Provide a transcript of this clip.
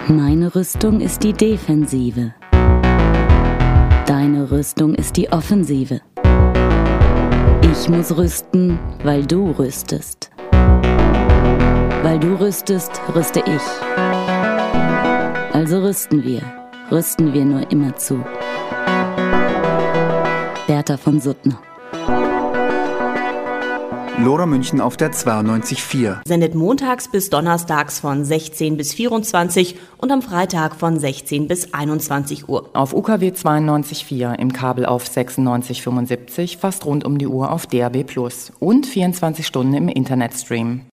Meine Rüstung ist die Defensive. Deine Rüstung ist die Offensive. Ich muss rüsten, weil du rüstest. Weil du rüstest, rüste ich. Also rüsten wir nur immer zu. Bertha von Suttner. Lora München auf der 92.4. Sendet montags bis donnerstags von 16 bis 24 und am Freitag von 16 bis 21 Uhr. Auf UKW 92.4, im Kabel auf 96,75, fast rund um die Uhr auf DAB+ und 24 Stunden im Internetstream.